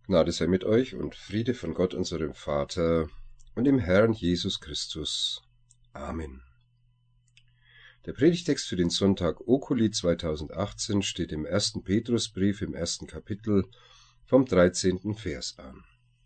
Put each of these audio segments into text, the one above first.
Gnade sei mit euch und Friede von Gott, unserem Vater und dem Herrn Jesus Christus. Amen. Der Predigtext für den Sonntag Oculi 2018 steht im 1. Petrusbrief im 1. Kapitel vom 13. Vers an.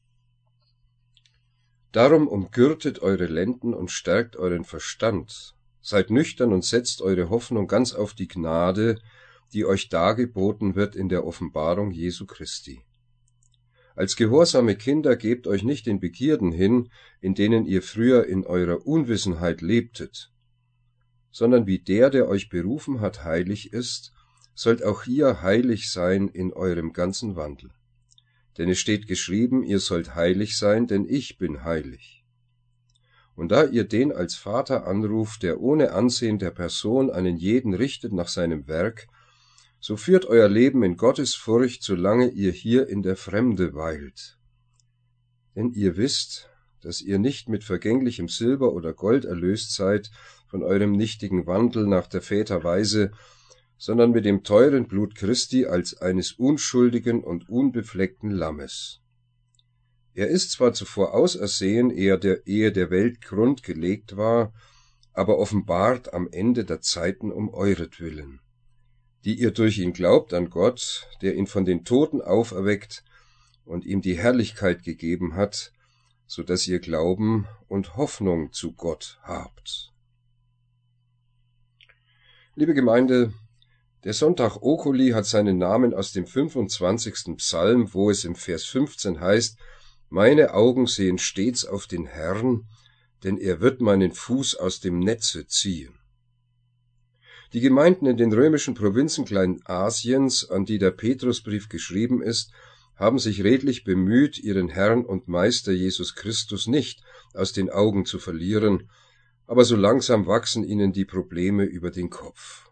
Darum umgürtet eure Lenden und stärkt euren Verstand, seid nüchtern und setzt eure Hoffnung ganz auf die Gnade, die euch dargeboten wird in der Offenbarung Jesu Christi. Als gehorsame Kinder gebt euch nicht den Begierden hin, in denen ihr früher in eurer Unwissenheit lebtet, sondern wie der euch berufen hat, heilig ist, sollt auch ihr heilig sein in eurem ganzen Wandel. Denn es steht geschrieben, ihr sollt heilig sein, denn ich bin heilig. Und da ihr den als Vater anruft, der ohne Ansehen der Person einen jeden richtet nach seinem Werk, so führt euer Leben in Gottesfurcht, solange ihr hier in der Fremde weilt. Denn ihr wisst, dass ihr nicht mit vergänglichem Silber oder Gold erlöst seid von eurem nichtigen Wandel nach der Väter Weise, sondern mit dem teuren Blut Christi als eines unschuldigen und unbefleckten Lammes. Er ist zwar zuvor ausersehen, ehe der Welt Grund gelegt war, aber offenbart am Ende der Zeiten um euretwillen, die ihr durch ihn glaubt an Gott, der ihn von den Toten auferweckt und ihm die Herrlichkeit gegeben hat, so dass ihr Glauben und Hoffnung zu Gott habt. Liebe Gemeinde, der Sonntag Oculi hat seinen Namen aus dem 25. Psalm, wo es im Vers 15 heißt, »Meine Augen sehen stets auf den Herrn, denn er wird meinen Fuß aus dem Netze ziehen.« Die Gemeinden in den römischen Provinzen Kleinasiens, an die der Petrusbrief geschrieben ist, haben sich redlich bemüht, ihren Herrn und Meister Jesus Christus nicht aus den Augen zu verlieren, aber so langsam wachsen ihnen die Probleme über den Kopf.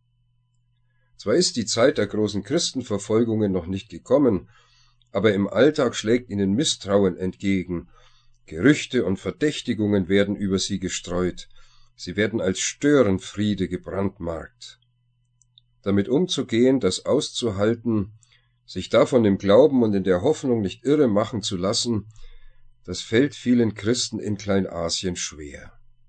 Zwar ist die Zeit der großen Christenverfolgungen noch nicht gekommen, aber im Alltag schlägt ihnen Misstrauen entgegen. Gerüchte und Verdächtigungen werden über sie gestreut. Sie werden als Störenfriede gebrandmarkt. Damit umzugehen, das auszuhalten, sich davon im Glauben und in der Hoffnung nicht irre machen zu lassen, das fällt vielen Christen in Kleinasien schwer.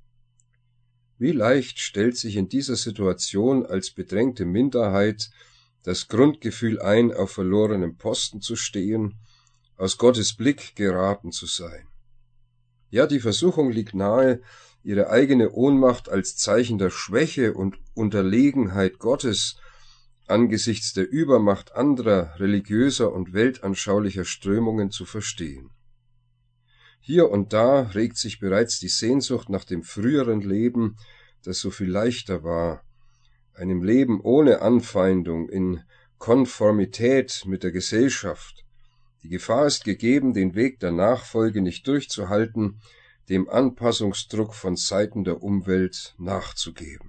Wie leicht stellt sich in dieser Situation als bedrängte Minderheit das Grundgefühl ein, auf verlorenem Posten zu stehen, aus Gottes Blick geraten zu sein. Ja, die Versuchung liegt nahe, ihre eigene Ohnmacht als Zeichen der Schwäche und Unterlegenheit Gottes angesichts der Übermacht anderer religiöser und weltanschaulicher Strömungen zu verstehen. Hier und da regt sich bereits die Sehnsucht nach dem früheren Leben, das so viel leichter war, einem Leben ohne Anfeindung, in Konformität mit der Gesellschaft. Die Gefahr ist gegeben, den Weg der Nachfolge nicht durchzuhalten, dem Anpassungsdruck von Seiten der Umwelt nachzugeben.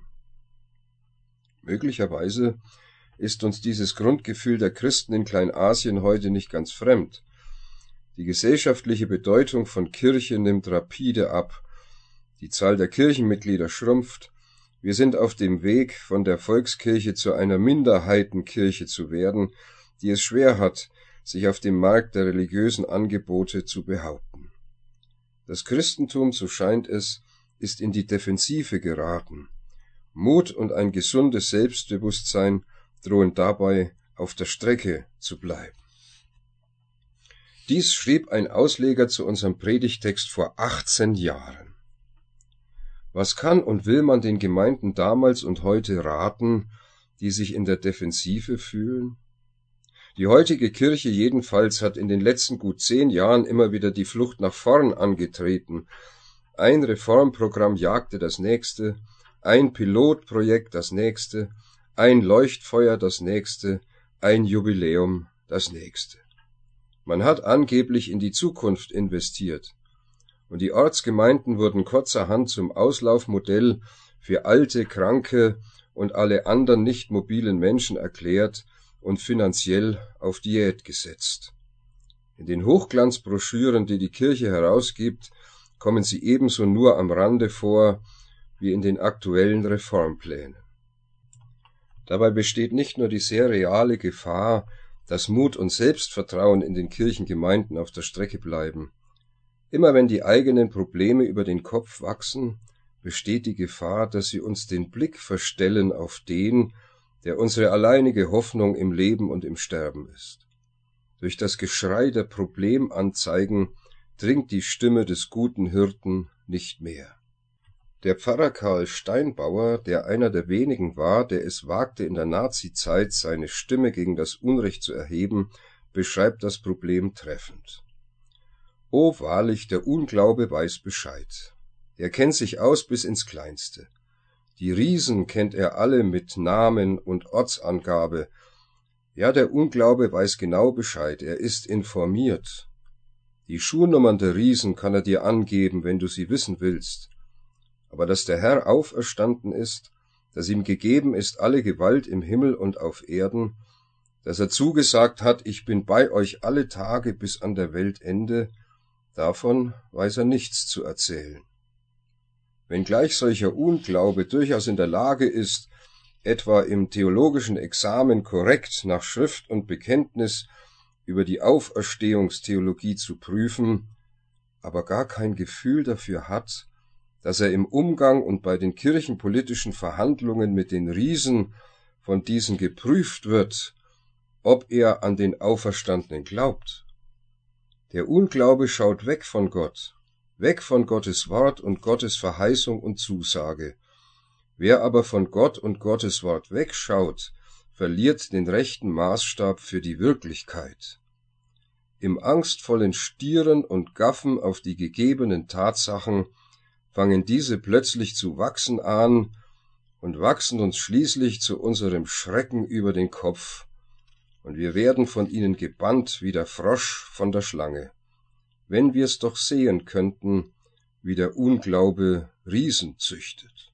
Möglicherweise ist uns dieses Grundgefühl der Christen in Kleinasien heute nicht ganz fremd. Die gesellschaftliche Bedeutung von Kirche nimmt rapide ab. Die Zahl der Kirchenmitglieder schrumpft. Wir sind auf dem Weg, von der Volkskirche zu einer Minderheitenkirche zu werden, die es schwer hat, sich auf dem Markt der religiösen Angebote zu behaupten. Das Christentum, so scheint es, ist in die Defensive geraten. Mut und ein gesundes Selbstbewusstsein drohen dabei auf der Strecke zu bleiben. Dies schrieb ein Ausleger zu unserem Predigtext vor 18 Jahren. Was kann und will man den Gemeinden damals und heute raten, die sich in der Defensive fühlen? Die heutige Kirche jedenfalls hat in den letzten gut 10 Jahren immer wieder die Flucht nach vorn angetreten. Ein Reformprogramm jagte das nächste, ein Pilotprojekt das nächste, ein Leuchtfeuer das nächste, ein Jubiläum das nächste. Man hat angeblich in die Zukunft investiert, und die Ortsgemeinden wurden kurzerhand zum Auslaufmodell für alte, kranke und alle anderen nicht mobilen Menschen erklärt und finanziell auf Diät gesetzt. In den Hochglanzbroschüren, die die Kirche herausgibt, kommen sie ebenso nur am Rande vor wie in den aktuellen Reformplänen. Dabei besteht nicht nur die sehr reale Gefahr, dass Mut und Selbstvertrauen in den Kirchengemeinden auf der Strecke bleiben. Immer wenn die eigenen Probleme über den Kopf wachsen, besteht die Gefahr, dass sie uns den Blick verstellen auf den, der unsere alleinige Hoffnung im Leben und im Sterben ist. Durch das Geschrei der Problemanzeigen dringt die Stimme des guten Hirten nicht mehr. Der Pfarrer Karl Steinbauer, der einer der wenigen war, der es wagte, in der Nazizeit seine Stimme gegen das Unrecht zu erheben, beschreibt das Problem treffend. O wahrlich, der Unglaube weiß Bescheid. Er kennt sich aus bis ins Kleinste. Die Riesen kennt er alle mit Namen und Ortsangabe. Ja, der Unglaube weiß genau Bescheid, er ist informiert. Die Schuhnummern der Riesen kann er dir angeben, wenn du sie wissen willst. Aber dass der Herr auferstanden ist, dass ihm gegeben ist alle Gewalt im Himmel und auf Erden, dass er zugesagt hat, ich bin bei euch alle Tage bis an der Weltende, davon weiß er nichts zu erzählen. Wenngleich solcher Unglaube durchaus in der Lage ist, etwa im theologischen Examen korrekt nach Schrift und Bekenntnis über die Auferstehungstheologie zu prüfen, aber gar kein Gefühl dafür hat, dass er im Umgang und bei den kirchenpolitischen Verhandlungen mit den Riesen von diesen geprüft wird, ob er an den Auferstandenen glaubt. Der Unglaube schaut weg von Gott, weg von Gottes Wort und Gottes Verheißung und Zusage. Wer aber von Gott und Gottes Wort wegschaut, verliert den rechten Maßstab für die Wirklichkeit. Im angstvollen Stieren und Gaffen auf die gegebenen Tatsachen fangen diese plötzlich zu wachsen an und wachsen uns schließlich zu unserem Schrecken über den Kopf, und wir werden von ihnen gebannt wie der Frosch von der Schlange. Wenn wir's doch sehen könnten, wie der Unglaube Riesen züchtet.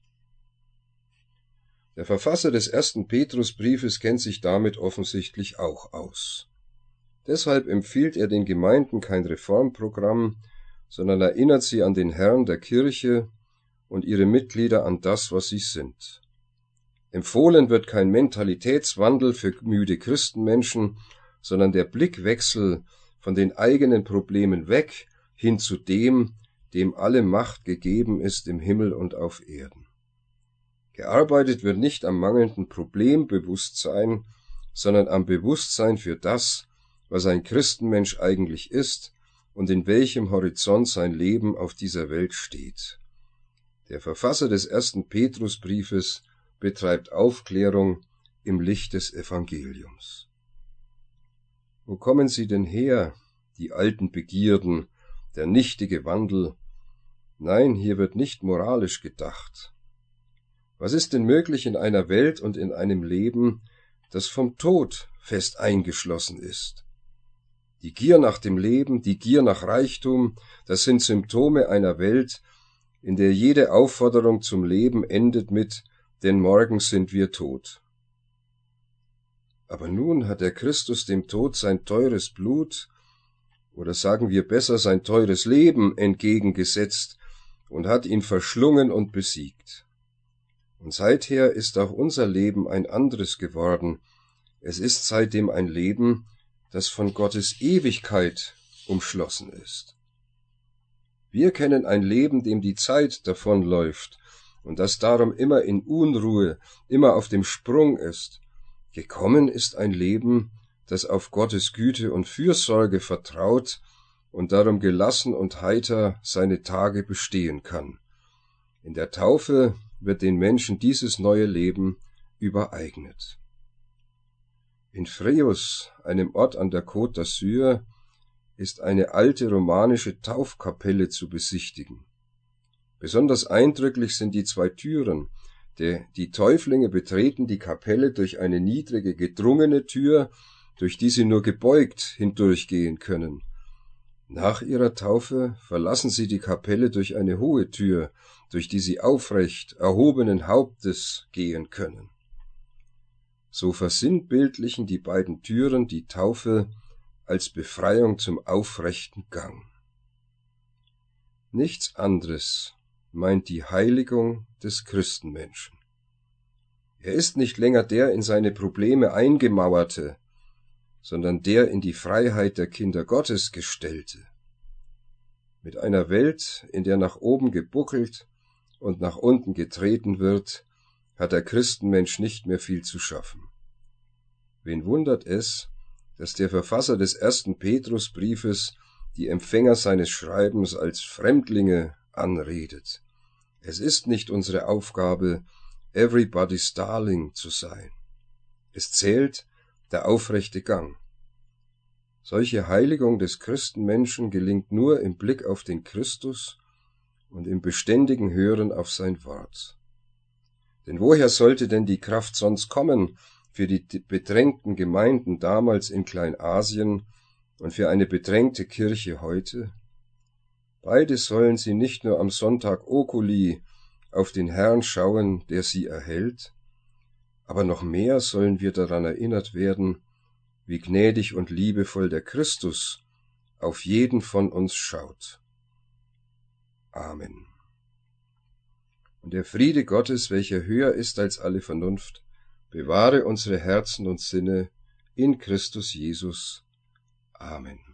Der Verfasser des 1. Petrusbriefes kennt sich damit offensichtlich auch aus. Deshalb empfiehlt er den Gemeinden kein Reformprogramm, sondern erinnert sie an den Herrn der Kirche und ihre Mitglieder an das, was sie sind. Empfohlen wird kein Mentalitätswandel für müde Christenmenschen, sondern der Blickwechsel von den eigenen Problemen weg hin zu dem, dem alle Macht gegeben ist im Himmel und auf Erden. Gearbeitet wird nicht am mangelnden Problembewusstsein, sondern am Bewusstsein für das, was ein Christenmensch eigentlich ist und in welchem Horizont sein Leben auf dieser Welt steht. Der Verfasser des 1. Petrusbriefes betreibt Aufklärung im Licht des Evangeliums. Wo kommen sie denn her, die alten Begierden, der nichtige Wandel? Nein, hier wird nicht moralisch gedacht. Was ist denn möglich in einer Welt und in einem Leben, das vom Tod fest eingeschlossen ist? Die Gier nach dem Leben, die Gier nach Reichtum, das sind Symptome einer Welt, in der jede Aufforderung zum Leben endet mit »denn morgen sind wir tot«. Aber nun hat der Christus dem Tod sein teures Blut, oder sagen wir besser sein teures Leben, entgegengesetzt und hat ihn verschlungen und besiegt. Und seither ist auch unser Leben ein anderes geworden. Es ist seitdem ein Leben, das von Gottes Ewigkeit umschlossen ist. Wir kennen ein Leben, dem die Zeit davonläuft und das darum immer in Unruhe, immer auf dem Sprung ist. Gekommen ist ein Leben, das auf Gottes Güte und Fürsorge vertraut und darum gelassen und heiter seine Tage bestehen kann. In der Taufe wird den Menschen dieses neue Leben übereignet. In Fréjus, einem Ort an der Côte d'Azur, ist eine alte romanische Taufkapelle zu besichtigen. Besonders eindrücklich sind die 2 Türen. Die Täuflinge betreten die Kapelle durch eine niedrige, gedrungene Tür, durch die sie nur gebeugt hindurchgehen können. Nach ihrer Taufe verlassen sie die Kapelle durch eine hohe Tür, durch die sie aufrecht, erhobenen Hauptes gehen können. So versinnbildlichen die beiden Türen die Taufe als Befreiung zum aufrechten Gang. Nichts anderes meint die Heiligung des Christenmenschen. Er ist nicht länger der in seine Probleme eingemauerte, sondern der in die Freiheit der Kinder Gottes gestellte. Mit einer Welt, in der nach oben gebuckelt und nach unten getreten wird, hat der Christenmensch nicht mehr viel zu schaffen. Wen wundert es, dass der Verfasser des 1. Petrusbriefes die Empfänger seines Schreibens als Fremdlinge anredet? Es ist nicht unsere Aufgabe, everybody's darling zu sein. Es zählt der aufrechte Gang. Solche Heiligung des Christenmenschen gelingt nur im Blick auf den Christus und im beständigen Hören auf sein Wort. Denn woher sollte denn die Kraft sonst kommen für die bedrängten Gemeinden damals in Kleinasien und für eine bedrängte Kirche heute? Beide sollen sie nicht nur am Sonntag Oculi auf den Herrn schauen, der sie erhält, aber noch mehr sollen wir daran erinnert werden, wie gnädig und liebevoll der Christus auf jeden von uns schaut. Amen. Und der Friede Gottes, welcher höher ist als alle Vernunft, bewahre unsere Herzen und Sinne in Christus Jesus. Amen.